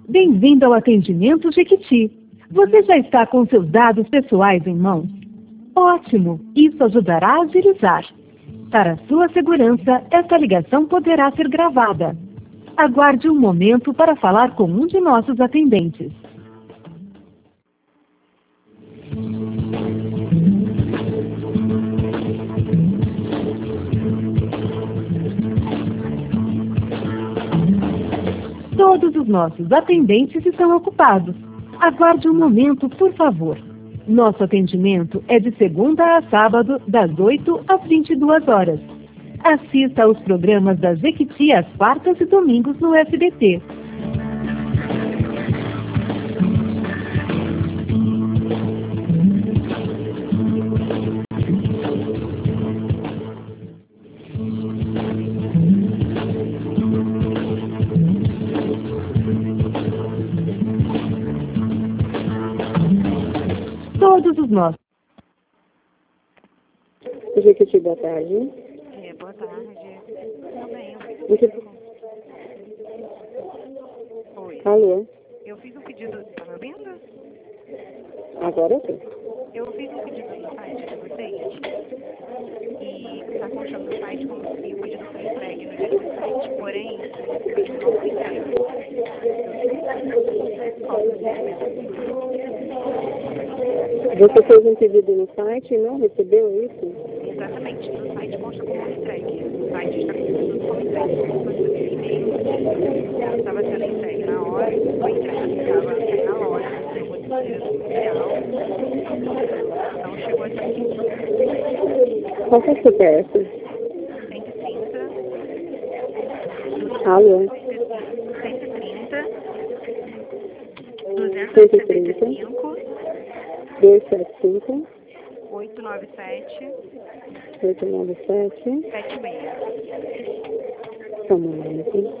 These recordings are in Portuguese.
Bem-vindo ao atendimento Jequiti. Você já está com seus dados pessoais em mãos? Ótimo! Isso ajudará a agilizar. Para sua segurança, esta ligação poderá ser gravada. Aguarde um momento para falar com um de nossos atendentes. Todos os nossos atendentes estão ocupados. Aguarde um momento, por favor. Nosso atendimento é de segunda a sábado, das 8 às 22 horas. Assista aos programas da Jequiti às quartas e domingos no SBT. Todos os nossos. Jequiti, boa tarde. Boa tarde. Também. Oi. Alô? Eu fiz um pedido. Tá me ouvindo? Agora sim. Eu fiz um pedido no site de vocês. E está constando no site como se o pedido foi entregue no dia do site. Porém, o pedido não foi entregue. Você fez um pedido no site e não recebeu isso? Exatamente. No site consta como entregue. O site está constando como entregue. Como se fosse um e-mail. Estava sendo entregue na hora e foi entregue. Estava na loja, no material. Não chegou até aqui. Qual que é o CPF? 130. Alô? 130. 275. 275. 897. 897. 76. Só um momento.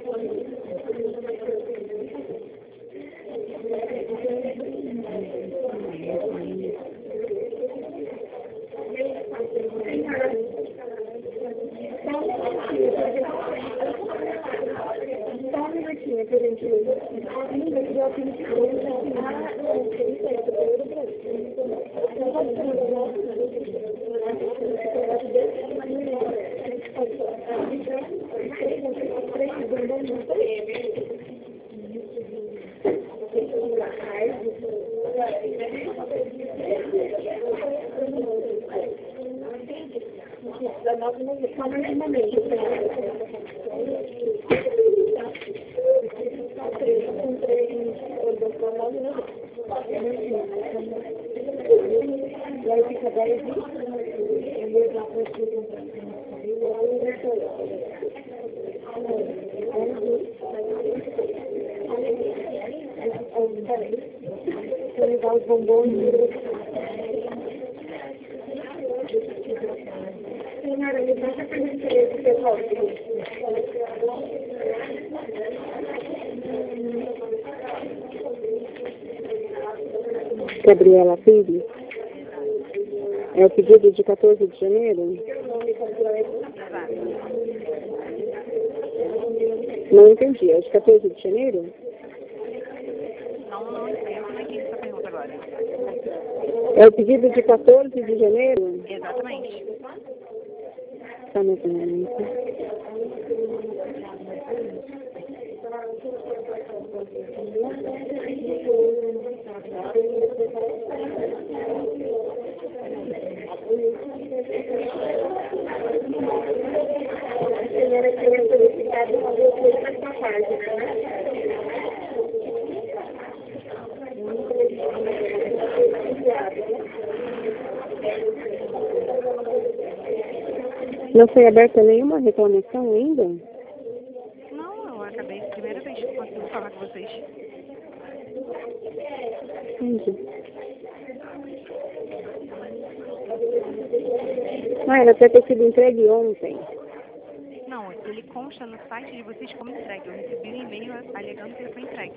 Gabriela Pires. É o pedido de 14 de janeiro? Não entendi. É de 14 de janeiro? Não entendo. Não entendi essa pergunta agora. É o pedido de 14 de janeiro? Exatamente. Só mais um momento. Não foi aberta nenhuma reclamação ainda? Não, eu acabei. Primeira vez que eu consigo falar com vocês. Entendi. Ah, era até ter sido entregue ontem. Não, ele consta no site de vocês como entregue. Eu recebi um e-mail alegando que ele foi entregue.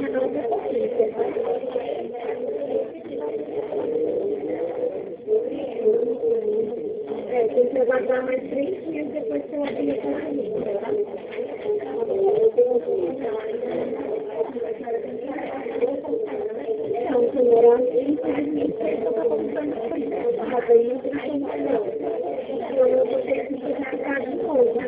Tem que aguardar mais 3 dias depois que eu abrir a consulta, tá? Não, senhora, infelizmente, eu estou contando com isso. Mas aí eu tenho que não. Então, eu vou ter que ficar de novo.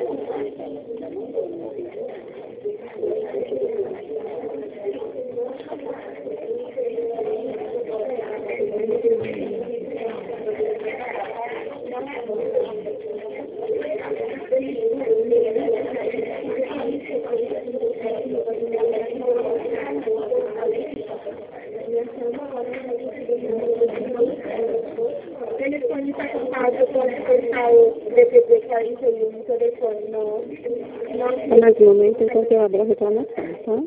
O telefone está ocupado, pode cortar o DPD 41 no telefone. Não. Mais um momento, enquanto eu abro a reclamação, tá?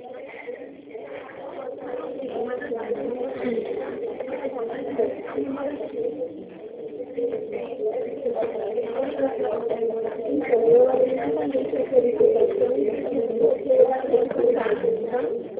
Então, eu abri novamente a solicitação e você vai consultar, tá?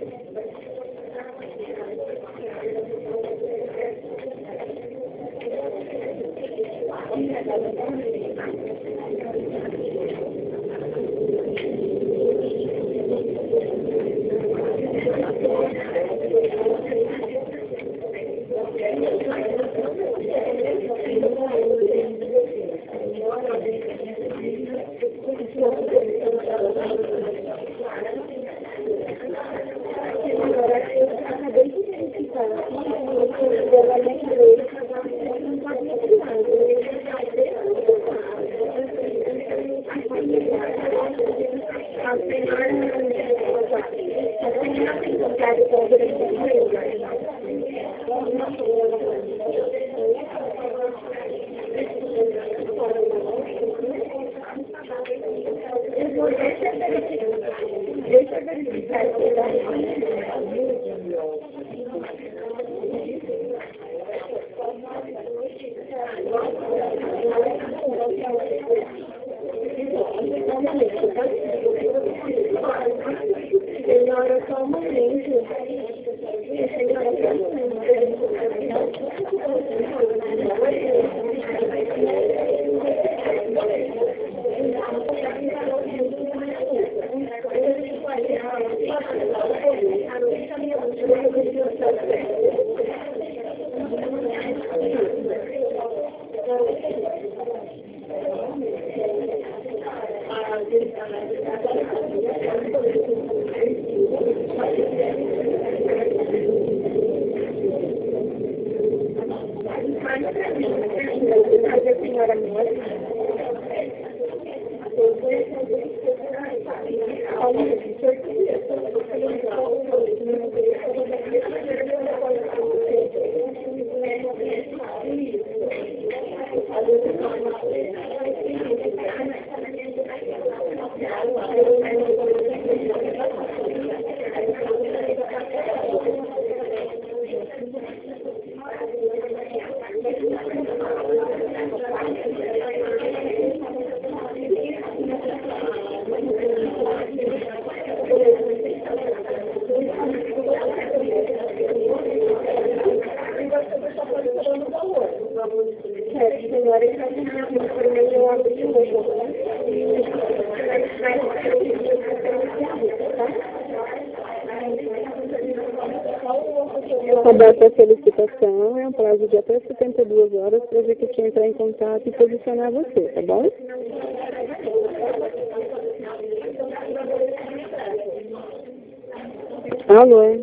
Deixa eu verificar senhora, só um momento. Senhora, só um momento. A data da solicitação é um prazo de até 72 horas para a gente entrar em contato e posicionar você, tá bom? Alô? Oi.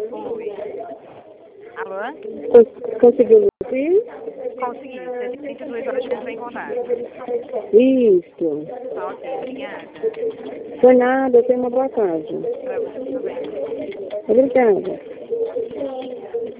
Alô? Conseguiu me ouvir? Consegui. 132 horas que eu entrei em contato. Isso. Tá ok, obrigada. Por nada, tenha uma boa tarde. Pra você também. Obrigada.